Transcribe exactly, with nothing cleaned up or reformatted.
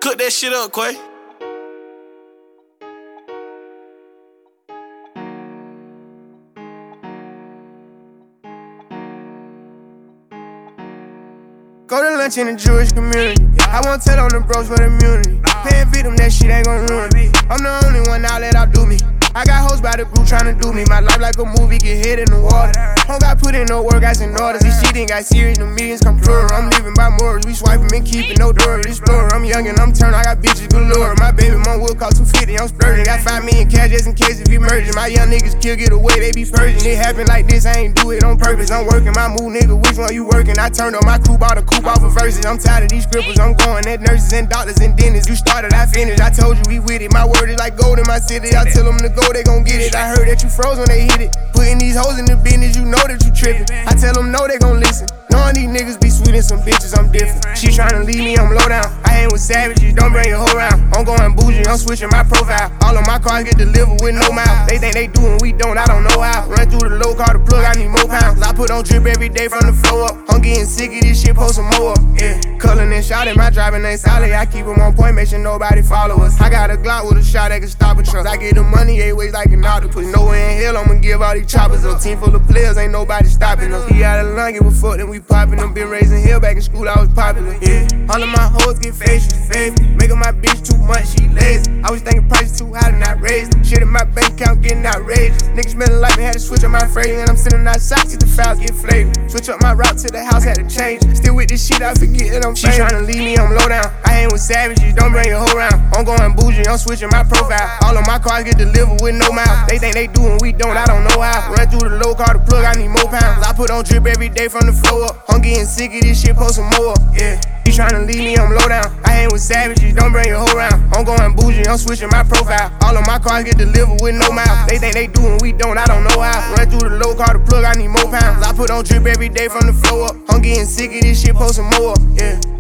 Cook that shit up, Quay. Go to lunch in the Jewish community. I won't tell on the bros for the immunity. Paying victim, that shit ain't gon' ruin me. I'm the only one out let outdo me. I got hoes by the group tryna do me. My life like a movie, get hit in the water. Don't got put in no work, guys in orders. This shit ain't got serious, the millions come plural. I'm living by morals, we swiping and keeping no door. Explorer, I'm young and I'm turned, I got bitches galore. My baby mom will cost two fifty, I'm splurging. Got five million cash just in case if he merging. My young niggas kill, get away, they be purging. It happen like this, I ain't do it on purpose. I'm working my move, nigga, which one you working? I turned on my crew, bought a coupe off of verses. I'm tired of these scribbles, I'm going at nurses and doctors and dentists. You started, I finished, I told you we with it. My word is like gold in my city, I tell them to go, they gon' get it. I heard that you froze when they hit it. Putting these hoes in the business, you know that you trippin'. I tell them no, they gon' listen. Knowing these niggas be sweet and some bitches, I'm different. She tryna leave me, I'm low down. I ain't with savages, don't bring your whole round. I'm going bougie, I'm switching my profile. All of my cars get delivered with no mouth. They think they do and we don't, I don't know how. Run through the low, call the plug, I need more pounds. I put on drip every day from the floor up. I'm getting sick of this shit, post some more up. Yeah, cullin' and shot my driving ain't solid. I keep them on point, make sure nobody follow us. I got a Glock with a shot that can stop a truck. I get the money eight ways like an octopus. Nowhere in hell I'ma give all these choppers up. Team full of players, ain't nobody stopping us. He out of line, give a fuck, then we poppin' them. Been raising hell back in school, I was popular. Yeah, all of my hoes get facial, favorite. Making my bitch too much, she lazy. I was thinking prices too high and not raised. Shit in my bank account getting outrageous. Niggas smelling like me, had to switch up my phrase. And I'm sitting outside, get the fouls get flavored. Switch up my route to the house, had to change. Still with this shit, I forget that I'm famous. She tryna leave me, I'm low down. I ain't with savages, don't bring your whole round. I'm going bougie, I'm switching my profile. All of my cars get delivered with no mouth. They think they do and we don't, I don't know how. Run through the low, call the plug, I need more pounds. I put on drip every day from the floor up. I'm getting sick of this shit, post some more up. Yeah, he tryna leave me, I'm low down. I ain't with savages, don't bring your whole round. I'm going bougie, I'm switching my profile. All of my cars get delivered with no mouth. They think they do and we don't, I don't know how. Run through the low, call the plug, I need more pounds. I put on drip every day from the floor up. I'm getting sick of this shit, post some more up. Yeah.